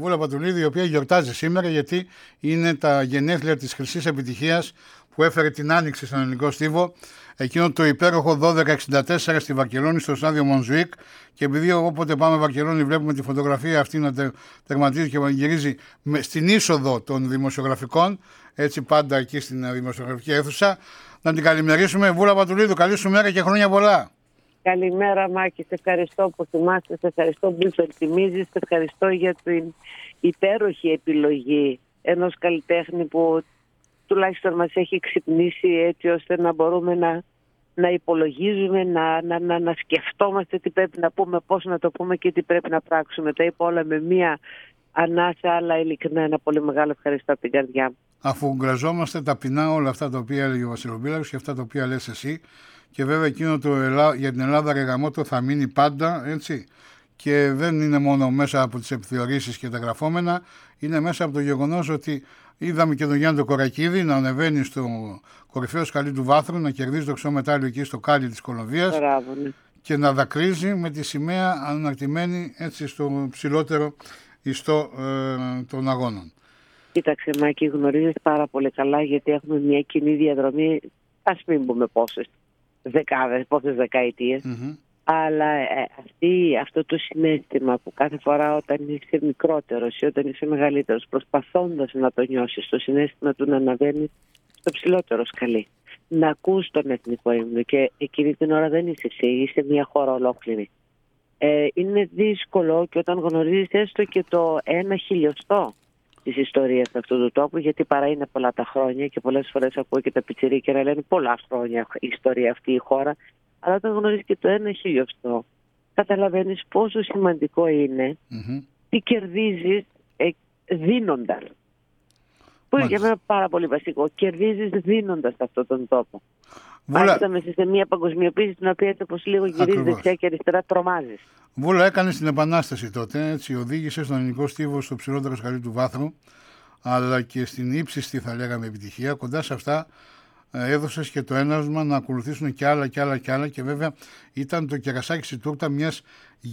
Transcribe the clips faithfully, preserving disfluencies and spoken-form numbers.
Βούλα Πατουλίδη, η οποία γιορτάζει σήμερα γιατί είναι τα γενέθλια της χρυσής επιτυχίας που έφερε την άνοιξη στον ελληνικό στίβο, εκείνο το υπέροχο δώδεκα εξήντα τέσσερα στη Βαρκελόνη, στο στάδιο Μονζουίκ. Και επειδή όποτε πάμε Βαρκελόνη βλέπουμε τη φωτογραφία αυτή να τε, τερματίζει και γυρίζει στην είσοδο των δημοσιογραφικών, έτσι πάντα εκεί στην δημοσιογραφική αίθουσα, να την καλημερίσουμε. Βούλα Πατουλίδου, καλή σου μέρα και χρόνια πολλά. Καλημέρα, Μάκη. Σε ευχαριστώ που θυμάστε, σε ευχαριστώ που υπενθυμίζεις, σε ευχαριστώ για την υπέροχη επιλογή ενός καλλιτέχνη που τουλάχιστον μας έχει ξυπνήσει έτσι ώστε να μπορούμε να, να υπολογίζουμε, να, να, να, να σκεφτόμαστε τι πρέπει να πούμε, πώς να το πούμε και τι πρέπει να πράξουμε. Τα είπα όλα με μία ανάσα, αλλά ειλικρινά ένα πολύ μεγάλο ευχαριστώ από την καρδιά μου. Αφού γκραζόμαστε ταπεινά όλα αυτά τα οποία έλεγε ο Βασιλοπίλαρος και αυτά τα οποία λες εσύ, και βέβαια εκείνο το Ελλά... για την Ελλάδα ρε γαμώτο θα μείνει πάντα, έτσι. Και δεν είναι μόνο μέσα από τις επιθεωρήσεις και τα γραφόμενα, είναι μέσα από το γεγονός ότι είδαμε και τον Γιάννη τον Κορακίδη να ανεβαίνει στο κορυφαίο σκαλί του Βάθρου, να κερδίζει το χρυσό μετάλλιο εκεί στο κάλλι της Κολομβίας. Μπράβο, ναι. Και να δακρύζει με τη σημαία αναρτημένη έτσι στο ψηλότερο ιστό ε, των αγώνων. Κοίταξε, Μάκη, γνωρίζεις πάρα πολύ καλά, γιατί έχουμε μια κοινή διαδρομή, ας μην πούμε πόσες δεκάδες, πόσες δεκαετίες. Mm-hmm. Αλλά ε, αυτή, αυτό το συναίσθημα που κάθε φορά όταν είσαι μικρότερος ή όταν είσαι μεγαλύτερος, προσπαθώντας να το νιώσεις, το συναίσθημα του να αναβαίνεις στο ψηλότερο σκαλί, να ακούς τον εθνικό ύμνο και εκείνη την ώρα δεν είσαι εσύ, είσαι μια χώρα ολόκληρη. Ε, είναι δύσκολο, και όταν γνωρίζεις έστω και το ένα χιλιοστό της ιστορίας αυτού του τόπου, γιατί παρά είναι πολλά τα χρόνια και πολλές φορές ακούω και τα πιτσιρίκια να λένε πολλά χρόνια η ιστορία αυτή η χώρα, αλλά όταν γνωρίζεις και το ένα χιλιοστό, καταλαβαίνεις πόσο σημαντικό είναι mm-hmm. τι κερδίζεις ε, δίνοντας. Που είναι για μένα πάρα πολύ βασικό. Κερδίζεις δίνοντας αυτόν τον τόπο. Βούλα... Άρχισα μέσα σε μια παγκοσμιοποίηση την οποία έτσι όπως λίγο γυρίζεις δεξιά και αριστερά, τρομάζεις. Βούλα, έκανες την επανάσταση τότε, έτσι, οδήγησε στον ελληνικό στίβο στο ψηλότερο σκαλί του Βάθρου, αλλά και στην ύψιστη θα λέγαμε επιτυχία. Κοντά σε αυτά έδωσες και το έναυσμα να ακολουθήσουν και άλλα και άλλα και άλλα, και βέβαια ήταν το κερασάκι στη τούρτα μιας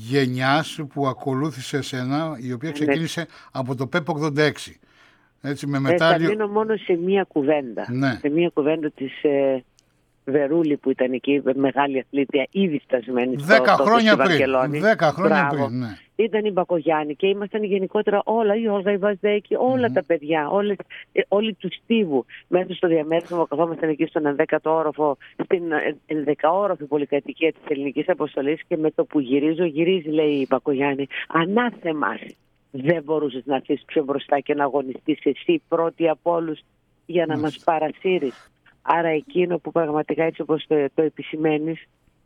γενιάς που ακολούθησε εσένα, η οποία ξεκίνησε ναι. από το ΠΕΠ ογδόντα έξι. Έτσι, με μετάλλιο... Θα μείνω μόνο σε μία κουβέντα. Ναι. Σε μία κουβέντα της ε, Βερούλη που ήταν εκεί, μεγάλη αθλήτρια, ήδη φτασμένη στο, Δέκα στο, χρόνια στη πριν. Βαρκελόνη. Δέκα χρόνια πριν, ναι. Ήταν η Μπακογιάννη και ήμασταν γενικότερα όλα, η Όλγα, η Βαζδέκη, όλα mm-hmm. τα παιδιά, όλες, όλοι του στίβου. Μέσα στο διαμέρισμα που καθόμασταν εκεί στον ενδέκατο όροφο, στην ενδεκαόροφη πολυκατοικία της Ελληνικής Αποστολής, και με το που γυρίζω, γυρίζει, λέει η Μπακογιάννη, ανάθεμας. Δεν μπορούσες να αφήσεις πιο μπροστά και να αγωνιστείς εσύ πρώτη από όλους για να mm-hmm. μας παρασύρεις. Άρα εκείνο που πραγματικά, έτσι όπως το, το επισημαίνεις,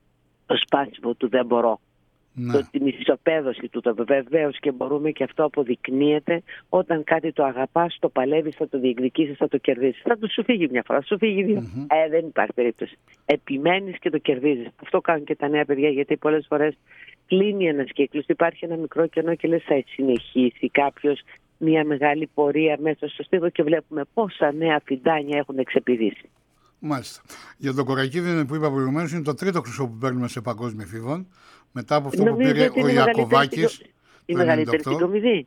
το σπάσιμο του δεν μπορώ. Ναι. Το, την ισοπαίδωση του, το βεβαίως και μπορούμε, και αυτό αποδεικνύεται όταν κάτι το αγαπάς, το παλεύεις, θα το διεκδικήσεις, θα το κερδίσεις. Θα το σου φύγει μια φορά, θα σου φύγει δύο. Mm-hmm. Ε, δεν υπάρχει περίπτωση. Επιμένεις και το κερδίζεις. Αυτό κάνουν και τα νέα παιδιά, γιατί πολλές φορές κλείνει ένας κύκλος, υπάρχει ένα μικρό κενό και λες θα συνεχίσει κάποιος μια μεγάλη πορεία μέσα στο στίβο, και βλέπουμε πόσα νέα φιντάνια έχουν εξεπηδήσει. Μάλιστα. Για τον Κορακίδη που είπα προηγουμένως, είναι το τρίτο χρυσό που παίρνουμε σε παγκόσμιο εφήβων. Μετά από αυτό Νομίζω που πήρε ο Ιακωβάκης. Η μεγαλύτερη συγκομιδή.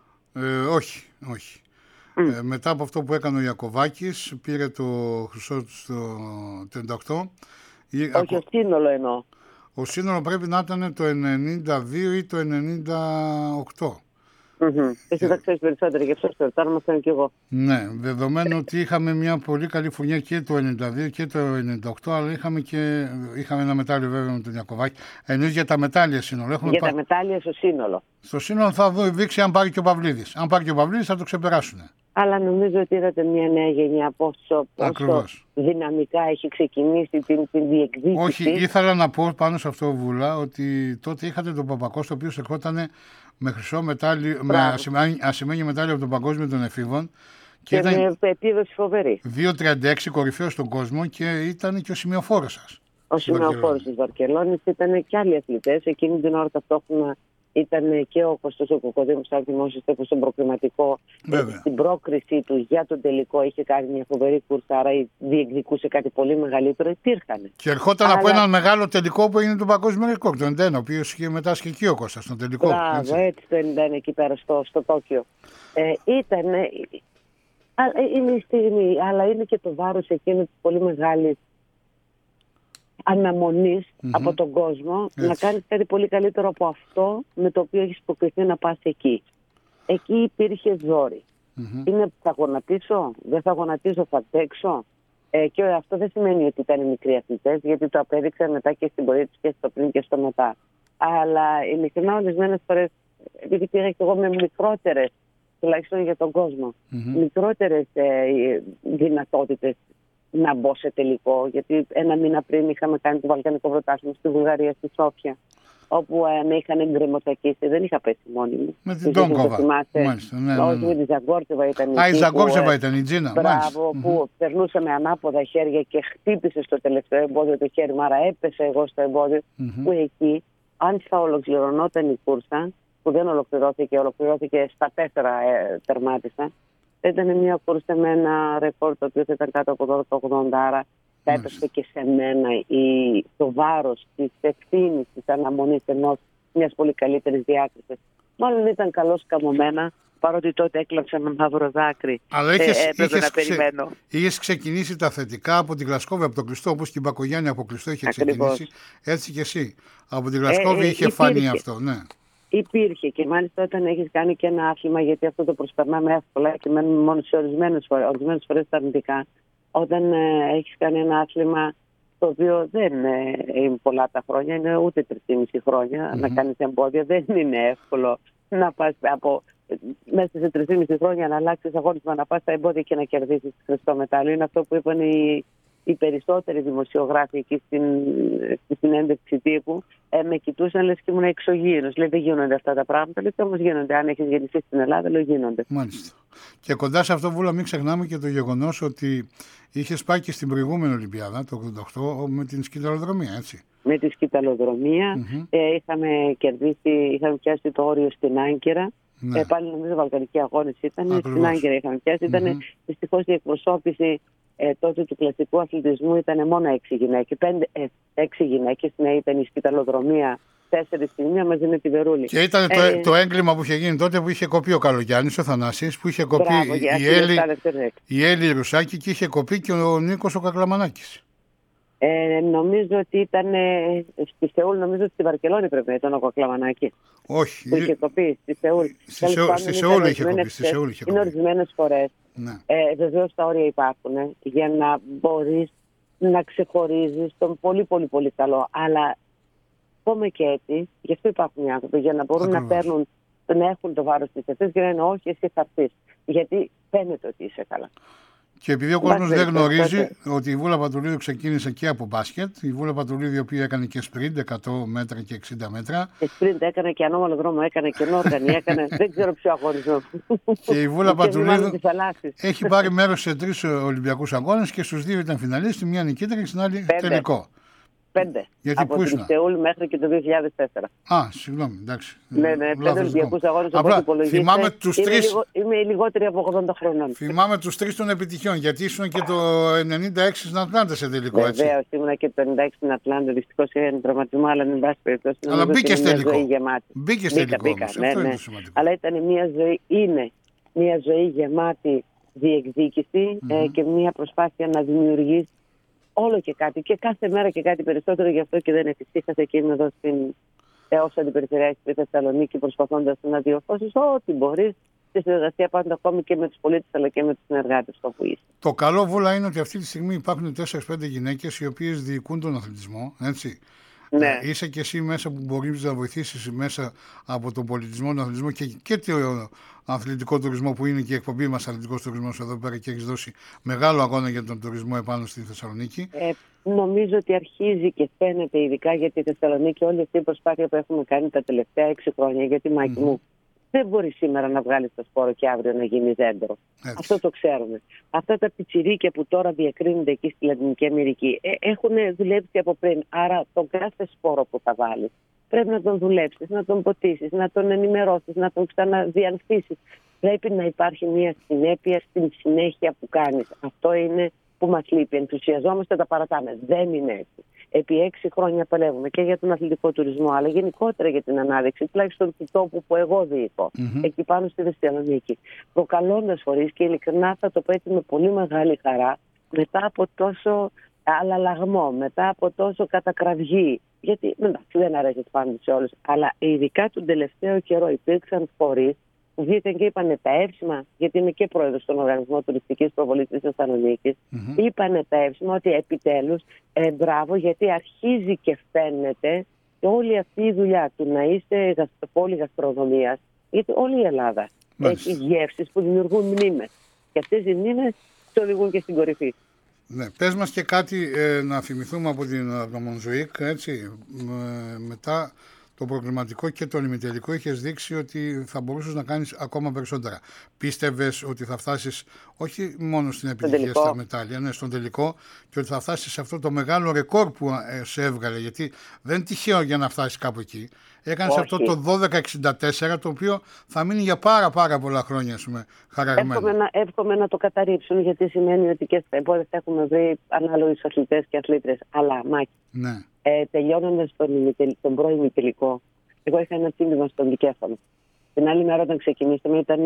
Ε, όχι, όχι. Mm. Ε, μετά από αυτό που έκανε ο Ιακωβάκης, πήρε το χρυσό στο τριάντα οκτώ. Όχι, ακο... ο σύνολο εννοώ. Ο σύνολο πρέπει να ήταν το ενενήντα δύο ή το ενενήντα οκτώ. Mm-hmm. Εσύ θα ξέρεις περισσότερο, γι' αυτό ήμασταν και εγώ. Ναι, δεδομένου ότι είχαμε μια πολύ καλή χρονιά και το ενενήντα δύο και το ενενήντα οκτώ, αλλά είχαμε, και, είχαμε ένα μετάλλιο βέβαια με τον Ιακωβάκη. Εννοείς για τα μετάλλια σύνολο. Έχουμε για πα... τα μετάλλια στο σύνολο. Στο σύνολο θα δω δείξει αν πάρει και ο Παυλίδης. Αν πάρει και ο Παυλίδης θα το ξεπεράσουν. Αλλά νομίζω ότι είδατε μια νέα γενιά πόσο, πόσο δυναμικά έχει ξεκινήσει την, την διεκδίκηση. Όχι, ήθελα να πω πάνω σε αυτό, Βούλα, ότι τότε είχατε τον Παπακώστα, ο οποίος ερχόταν με χρυσό μετάλλιο, με ασημένιο μετάλλιο από τον Παγκόσμιο των Εφήβων. Και, και ήταν με επίδοση φοβερή. δύο τριάντα έξι κορυφαίος στον κόσμο, και ήταν και ο σημειοφόρος σας. Ο σημειοφόρος της Βαρκελόνης, ήταν και άλλοι αθλητές. Εκείνη την ώρα ταυτόχρονα ήταν και ο Κωστός ο Κοκοδήμος, σαν δημόσιος τύπος, στον προκριματικό. Στην πρόκρισή του για τον τελικό είχε κάνει μια φοβερή κούρσα, άρα διεκδικούσε κάτι πολύ μεγαλύτερο. Υπήρχαν. Και ερχόταν αλλά... από έναν μεγάλο τελικό που έγινε του Παγκόσμιου Ρεκόρ, το ενενήντα ένα, ο οποίος είχε μετάσχει εκεί ο Κώστας στον τελικό. Μπράβο, έτσι, έτσι το ενενήντα ένα εκεί πέρα στο, στο Τόκιο. Ε, ήταν. Είναι η στιγμή, αλλά είναι και το βάρος εκείνη της πολύ μεγάλης αναμονής mm-hmm. από τον κόσμο. Έτσι. Να κάνεις κάτι πολύ καλύτερο από αυτό με το οποίο έχεις υποκριθεί να πας εκεί. Εκεί υπήρχε ζόρι. Mm-hmm. Είναι θα γονατίσω, δεν θα γονατίσω, θα αντέξω. Ε, και αυτό δεν σημαίνει ότι ήταν οι μικροί αθλητές, γιατί το απέδειξαν μετά και στην πορεία τους και στο πριν και στο μετά. Αλλά ειλικρινά ορισμένες φορές, επειδή πήγα και εγώ με μικρότερες, τουλάχιστον για τον κόσμο, mm-hmm. μικρότερες ε, δυνατότητες να μπω σε τελικό. Γιατί ένα μήνα πριν είχαμε κάνει το Βαλκανικό Πρωτάθλημα στη Βουλγαρία, στη Σόφια, όπου ε, με είχαν γκρεμοτακίσει. Δεν είχα πέσει μόνη μου. Με την Τόγκοβα. Μάλιστα, ναι, ναι, ναι. Όχι, με τη Ζαγκόρτσεβα ήταν η Α, η Ζαγκόρτσεβα ήταν η Τζίνα. Μπράβο, που mm-hmm. περνούσαμε ανάποδα χέρια και χτύπησε στο τελευταίο εμπόδιο το χέρι μου, άρα έπεσε εγώ στο εμπόδιο. Mm-hmm. Που εκεί, αν θα ολοκληρωνόταν η κούρσα, που δεν ολοκληρώθηκε, ολοκληρώθηκε στα τέσσερα ε, τερμάτισα. Ήταν μια κούρσα με ένα ρεκόρ το οποίο ήταν κάτω από δώδεκα ογδόντα, άρα θα έπεσε και σε μένα η, το βάρος της ευθύνης της αναμονής ενός μιας πολύ καλύτερης διάκρισης. Μάλλον ήταν καλώς καμωμένα, παρότι τότε έκλαψα με μαύρο δάκρυ. Αλλά είχες, ε, έπρεπε είχες να ξε... περιμένω. Είχες ξεκινήσει τα θετικά από την Γλασκόβη, από το κλειστό, όπως και η Μπακογιάννη από κλειστό είχε Ακριβώς. ξεκινήσει. Έτσι και εσύ. Από την Γλασκόβη ε, ε, είχε υπήρχε. φανεί αυτό, ναι. Υπήρχε και μάλιστα όταν έχεις κάνει και ένα άθλημα, γιατί αυτό το προσπερνάμε εύκολα και μένουμε μόνο σε ορισμένες φορές, ορισμένες φορές τα αρνητικά. Όταν ε, έχεις κάνει ένα άθλημα το οποίο δεν ε, είναι πολλά τα χρόνια, είναι ούτε τρισήμιση χρόνια mm-hmm. να κάνεις εμπόδια, δεν είναι εύκολο να πας από μέσα σε τρεισήμιση χρόνια να αλλάξεις αγώνισμα, να πας στα εμπόδια και να κερδίσεις χρυσό μετάλλιο. Είναι αυτό που είπαν οι, οι περισσότεροι δημοσιογράφοι εκεί στην, στη συνέντευξη τύπου. Ε, με κοιτούσαν λες και ήμουν εξωγήινος. Λέει δεν γίνονται αυτά τα πράγματα, λέει όμως γίνονται. Αν έχεις γεννηθεί στην Ελλάδα, λέει γίνονται. Μάλιστα. Και κοντά σε αυτό, Βούλα, μην ξεχνάμε και το γεγονός ότι είχες πάει και στην προηγούμενη Ολυμπιάδα, το ογδόντα οκτώ, με την σκηταλοδρομία, έτσι. Με τη σκηταλοδρομία mm-hmm. ε, είχαμε κερδίσει, είχαμε πιάσει το όριο στην Άγκυρα. Ναι. Ε, πάλι νομίζω Βαλκανική αγώνες ήταν. Ακριβώς. Στην Άγκυρα είχαμε πιάσει. Mm-hmm. Ήταν δυστυχώς η εκπροσώπηση ε, τότε του κλασικού αθλητισμού ήταν μόνο έξι γυναίκες. Πέντε, ε, έξι γυναίκες, ναι, ήταν η σκηταλοδρομία. Τέσσερις στη μία μαζί με τη Βερούλη. Και ήταν το, ε, το έγκλημα που είχε γίνει τότε που είχε κοπεί ο Καλογιάννης, ο Θανάσης, που είχε κοπεί Μπράβο, η, Έλλη, η Έλλη Ρουσάκη και είχε κοπεί και ο Νίκος ο Κακλαμανάκης. Ε, νομίζω ότι ήταν ε, στη Σεούλ, νομίζω ότι στη Βαρκελόνη πρέπει να ήταν ο Κακλαμανάκης. Όχι. Που είχε κοπεί στη Σεούλ. Στη Σεούλ, στη Σεούλ είχε κοπεί. Στη Σεούλ είχε είναι ορισμένες φορές. Ναι. Ε, Βεβαίως τα όρια υπάρχουν ε, για να μπορείς να ξεχωρίζεις τον πολύ πολύ πολύ καλό. Αλλά πούμε και έτσι, γι' αυτό υπάρχουν οι άνθρωποι, για να μπορούν Ακριβώς. να παίρνουν, να έχουν το βάρος της ευθύνης και να είναι όχι, εσύ θα έρθεις. Γιατί φαίνεται ότι είσαι καλά. Και επειδή ο κόσμος δεν γνωρίζει τότε. ότι η Βούλα Πατουλίδου ξεκίνησε και από μπάσκετ, η Βούλα Πατουλίδου η οποία έκανε και σπριντ εκατό μέτρα και εξήντα μέτρα. Και σπριντ έκανε και ανώμαλο δρόμο, έκανε και νόργανη, έκανε δεν ξέρω ποιο αγωνισμό. Και η Βούλα Πατουλίδου έχει πάρει μέρος σε τρεις Ολυμπιακούς αγώνες και στους δύο ήταν φιναλίστη, μία νικήτρια και στην άλλη Πέντε. τελικό. Πέντε. Γιατί από την Σεούλ μέχρι και το δύο χιλιάδες τέσσερα. Α, συγγνώμη, εντάξει. Ναι, ναι, πέντε Ολυμπιακούς αγώνες. Απλά θυμάμαι τους είμαι τρεις. Λίγο, είμαι λιγότερη από ογδόντα χρονών. Θυμάμαι τους τρεις των επιτυχιών, γιατί ήσουν και το ενενήντα έξι στην Ατλάντα σε τελικό, έτσι. Βεβαίως, ήμουν και το ενενήντα έξι στην Ατλάντα. Δυστυχώς είχα τραυματισμό, αλλά εν πάση περιπτώσει. Αλλά μπήκε τελικό. Μπήκε τελικό. Ναι, ναι. Αλλά ήταν μια ζωή, είναι μια ζωή γεμάτη διεκδίκηση mm-hmm. ε, και μια προσπάθεια να δημιουργήσει όλο και κάτι και κάθε μέρα και κάτι περισσότερο, γι' αυτό και δεν εφησύχασα και είμαι εδώ στην έως αντιπεριφερειάρχη στη Θεσσαλονίκη προσπαθώντας να διορθώσεις ό,τι μπορείς στη συνεργασία πάντα ακόμη και με τους πολίτες αλλά και με τους συνεργάτες όπου είσαι. Το καλό, Βούλα, είναι ότι αυτή τη στιγμή υπάρχουν τέσσερις πέντε γυναίκες οι οποίες διοικούν τον αθλητισμό, έτσι. Ναι. Ε, είσαι και εσύ μέσα που μπορείς να βοηθήσεις μέσα από τον πολιτισμό, τον αθλητισμό και, και το αθλητικό τουρισμό που είναι και η εκπομπή μας αθλητικός τουρισμός εδώ πέρα και έχεις δώσει μεγάλο αγώνα για τον τουρισμό επάνω στη Θεσσαλονίκη. Ε, νομίζω ότι αρχίζει και φαίνεται ειδικά για τη Θεσσαλονίκη όλη αυτή η προσπάθεια που έχουμε κάνει τα τελευταία έξι χρόνια, γιατί Μάκη mm-hmm. μου δεν μπορεί σήμερα να βγάλει το σπόρο και αύριο να γίνει δέντρο. Έτσι. Αυτό το ξέρουμε. Αυτά τα πιτσιρίκια που τώρα διακρίνονται εκεί στη Λατινική Αμερική ε, έχουν δουλέψει από πριν. Άρα τον κάθε σπόρο που θα βάλει πρέπει να τον δουλέψεις, να τον ποτίσεις, να τον ενημερώσεις, να τον ξαναδιανθίσεις. Πρέπει να υπάρχει μια συνέπεια στην συνέχεια που κάνεις. Αυτό είναι που μας λείπει. Ενθουσιαζόμαστε, τα παρατάμε. Δεν είναι έτσι. Επί έξι χρόνια παλεύουμε και για τον αθλητικό τουρισμό, αλλά γενικότερα για την ανάδειξη, τουλάχιστον του τόπου που εγώ διοικώ, mm-hmm. εκεί πάνω στη Θεσσαλονίκη. Προκαλώντας φορείς, και ειλικρινά θα το πω έτσι με πολύ μεγάλη χαρά, μετά από τόσο αλλαλαγμό, μετά από τόσο κατακραυγή. Γιατί εντάξει, δεν αρέσει πάντα σε όλους, αλλά ειδικά τον τελευταίο καιρό υπήρξαν φορείς που βγήκαν και είπανε τα εύσημα, γιατί είμαι και πρόεδρος στον Οργανισμό Τουριστικής Προβολής της Θεσσαλονίκης, mm-hmm. είπανε τα εύσημα ότι επιτέλους ε, μπράβο, γιατί αρχίζει και φαίνεται όλη αυτή η δουλειά του να είστε πόλη γαστρονομίας, γιατί όλη η Ελλάδα Μάλιστα. έχει γεύσεις που δημιουργούν μνήμες. Και αυτές οι μνήμες το οδηγούν και στην κορυφή. Ναι, πες μας και κάτι ε, να θυμηθούμε από την Μονζουίκ, έτσι, ε, μετά το προκριματικό και το ημιτελικό είχες δείξει ότι θα μπορούσες να κάνεις ακόμα περισσότερα. Πίστευες ότι θα φτάσεις όχι μόνο στην επιτυχία στα μετάλλια, ναι, στον τελικό, και ότι θα φτάσεις σε αυτό το μεγάλο ρεκόρ που ε, σε έβγαλε, γιατί δεν είναι τυχαίο για να φτάσεις κάπου εκεί. Έκανες αυτό το δώδεκα εξήντα τέσσερα, το οποίο θα μείνει για πάρα πάρα πολλά χρόνια, ας πούμε, χαραγμένο. Εύχομαι να, εύχομαι να το καταρρύψουν, γιατί σημαίνει ότι και στα επόμενα θα έχουμε βρει ανάλογους αθλητές και αθλήτρες. Αλλά, Μάκη, ναι. ε, τελειώνοντας τον, τον πρώην τελικό, εγώ είχα ένα τσίμπημα στον δικέφαλο. Την άλλη μέρα όταν ξεκινήσαμε ήταν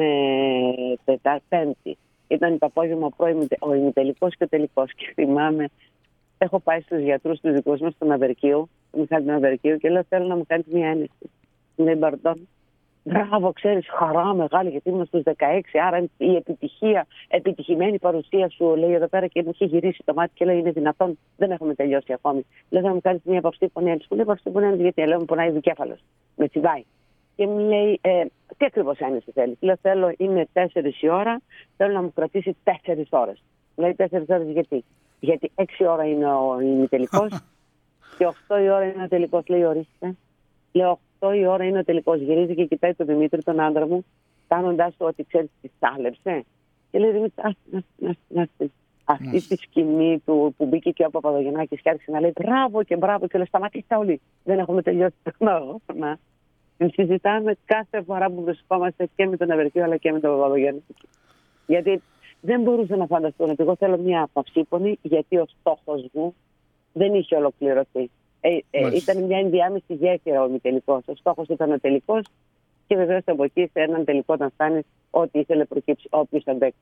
ε, Πέμπτη. Ήταν το απόγευμα ο ημιτελικός και ο τελικός. Και θυμάμαι, έχω πάει στους γιατρούς τους δικούς μας στον Αβερκίου, στον Μιχάλη του Αβερκίου, και λέω: θέλω να μου κάνεις μια ένεση. Μου λέει: Μπαρντών, μπράβο, ξέρεις, χαρά μεγάλη, γιατί ήμουν στους δεκαέξι. Άρα η επιτυχία, επιτυχημένη παρουσία σου, λέει εδώ πέρα, και μου είχε γυρίσει το μάτι και λέει: είναι δυνατόν, δεν έχουμε τελειώσει ακόμη. Λέω: θα μου κάνεις μια παυστή πονένση. Μου λέει: παυστή πονένση, γιατί λέω: μου πονάει ο δικέφαλος. Με τσιβάει. Και μου λέει: ε, τι ακριβώς ένεση θέλεις? Λέω: θέλω, είναι τέσσερις η ώρα, θέλω να μου κρατήσει τέσσερις ώρες. Μου λέει: τέσσερις ώρες γιατί? Γιατί έξι ώρα είναι ο ημιτελικός και οκτώ η ώρα είναι ο τελικός. Λέει: ορίστε. Λέω: οκτώ η ώρα είναι ο τελικός. Γυρίζει και κοιτάει τον Δημήτρη, τον άντρα μου, κάνοντας το ότι ξέρεις τι σάλεψε. Και λέει: Δημήτρη, άστη, αυτή τη σκηνή του που μπήκε και ο Παπαδογεννάκης και άρχισε να λέει μπράβο και μπράβο, και λέει: σταματήστε όλοι. Δεν έχουμε τελειώσει τον αγώνα. Την συζητάμε κάθε φορά που βρισκόμαστε και με τον Αβερκείο αλλά και με τον Παπαδογεννάκη. Γιατί δεν μπορούσα να φανταστώ ότι εγώ θέλω μια παυσίπονη, γιατί ο στόχος μου δεν είχε ολοκληρωθεί. Ε, ε, ήταν μια ενδιάμεση γέφυρα ο ημιτελικός. Ο στόχος ήταν ο τελικός, και βεβαίως από εκεί σε έναν τελικό, όταν φτάνει, ό,τι ήθελε προκύψει, όποιος αντέξει.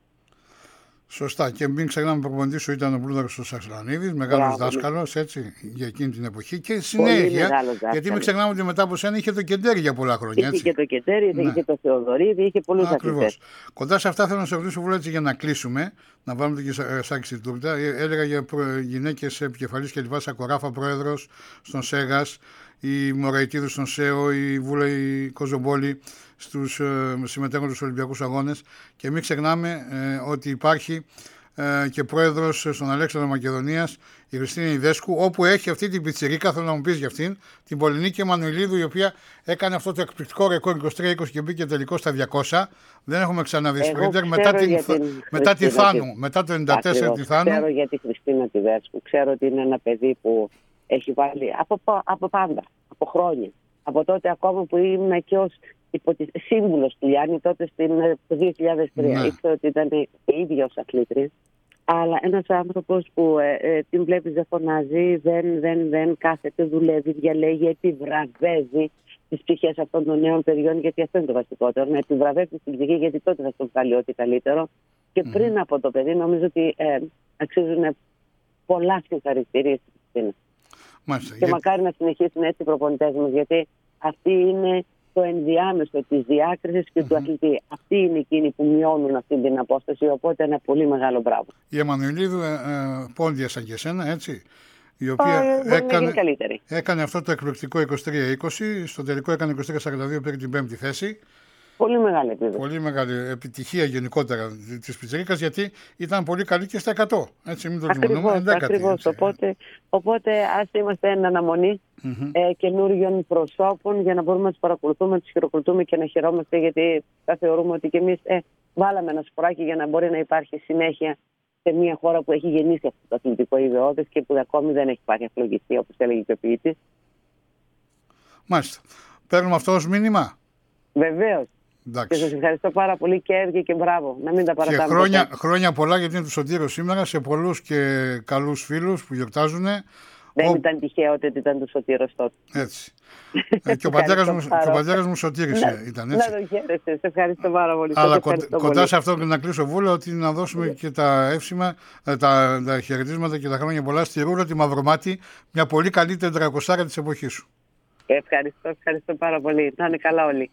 Σωστά. Και μην ξεχνάμε, προπονητής σου ήταν ο Πλούταρχος ο Σαξελανίδης, μεγάλος δάσκαλος, έτσι, για εκείνη την εποχή. Και συνέχεια, γιατί μην ξεχνάμε ότι μετά από σένα είχε το Κεντέρι για πολλά χρόνια. Έτσι. Είχε και το Κεντέρι, ναι. είχε το Θεοδωρίδη, είχε πολλούς αθλητές. Κοντά σε αυτά θέλω να σε ρωτήσω, Βούλα, έτσι, για να κλείσουμε, να βάλουμε και σάκι στην τούρτα. Έλεγα για γυναίκες επικεφαλής και λοιπά, Σακοράφα πρόεδρος στον ΣΕΓΑΣ, η Μωραϊτίδου στον ΣΕΟ, η Βούλα η Κοζομπόλη στους ε, συμμετέχοντες στους Ολυμπιακούς Αγώνες, και μην ξεχνάμε ε, ότι υπάρχει ε, και πρόεδρος στον Αλέξανδρο Μακεδονίας, η Χριστίνα Ιδέσκου, όπου έχει αυτή την πιτσιρίκα, θέλω να μου πεις για αυτήν, την Πολυνίκη Εμμανουηλίδου, η οποία έκανε αυτό το εκπληκτικό ρεκόρ είκοσι τρία είκοσι και μπήκε τελικό στα διακόσια. Δεν έχουμε ξαναδεί σπρίντερ μετά την, μετά τη Θάνου, μετά το ενενήντα τέσσερα τη Θάνου. Ξέρω για τη Χριστίνα Ιδέσκου, ξέρω ότι είναι ένα παιδί που έχει βάλει από, από πάντα, από χρόνια. Από τότε ακόμα που ήμουν και ως σύμβουλος του Γιάννη, τότε στην, το δύο χιλιάδες τρία. Ναι. Ήξερα ότι ήταν η ίδια ως αθλήτρια. Αλλά ένας άνθρωπος που ε, ε, την βλέπεις δεν φωνάζει, δεν, δεν, δεν κάθεται, δουλεύει, διαλέγει, επιβραβεύει τις ψυχές αυτών των νέων παιδιών, γιατί αυτό είναι το βασικότερο. Να επιβραβεύει την ψυχή, γιατί τότε θα σου βγάλει ό,τι καλύτερο. Και mm. πριν από το παιδί, νομίζω ότι ε, αξίζουν πολλά συγχαρητήρια στην Χριστίνα. Μάλιστα. Και μακάρι να συνεχίσουν έτσι οι προπονητές μας, γιατί αυτή είναι το ενδιάμεσο της διάκρισης και mm-hmm. του αθλητή. Αυτοί είναι εκείνοι που μειώνουν αυτή την απόσταση, οπότε ένα πολύ μεγάλο μπράβο. Η Εμμανουηλίδου ε, ε, πόντια σαν και εσένα, έτσι, η οποία ε, έκανε, έκανε αυτό το εκπληκτικό είκοσι τρία είκοσι, στο τελικό έκανε είκοσι τρία σαράντα δύο, πήρε την πέμπτη θέση. Πολύ μεγάλη επίδοση. Πολύ μεγάλη επιτυχία γενικότερα της πιτσιρίκας, γιατί ήταν πολύ καλή και στα εκατό. Έτσι, μην το ακριβώς, ακριβώς. Οπότε, οπότε ας είμαστε εν αναμονή mm-hmm. ε, καινούριων προσώπων, για να μπορούμε να τους παρακολουθούμε, να τους χειροκροτούμε και να χαιρόμαστε, γιατί θα θεωρούμε ότι και εμείς ε, βάλαμε ένα σποράκι για να μπορεί να υπάρχει συνέχεια σε μια χώρα που έχει γεννήσει αυτό το αθλητικό ιδεώδες και που ακόμη δεν έχει πάρει αφλογιστεί, όπως έλεγε και ο ποιητής. Μάλιστα. Παίρνουμε αυτό ως μήνυμα. Βεβαίως. Και σας ευχαριστώ πάρα πολύ και έβγε και μπράβο. Να μην τα παρατάμε. Και χρόνια, χρόνια πολλά, γιατί είναι του Σωτήρου σήμερα, σε πολλούς και καλούς φίλους που γιορτάζουν. Δεν Ο... ήταν τυχαίο ότι ήταν του Σωτήρος τότε. Έτσι. ε, και ο πατέρας μου, πατέρας μου Σωτήρης ήταν, έτσι. Να το χαίρεσαι, σε ευχαριστώ πάρα πολύ. Αλλά κοντά, κοντά σε αυτό, να κλείσω βούλο, ότι να δώσουμε και τα εύσημα, τα, τα χαιρετίσματα και τα χρόνια πολλά στη Ρούρα τη Μαυρομάτη, μια πολύ καλή τετρακοσάρα της εποχής σου. Ευχαριστώ, ευχαριστώ πάρα πολύ. Να είναι καλά όλοι.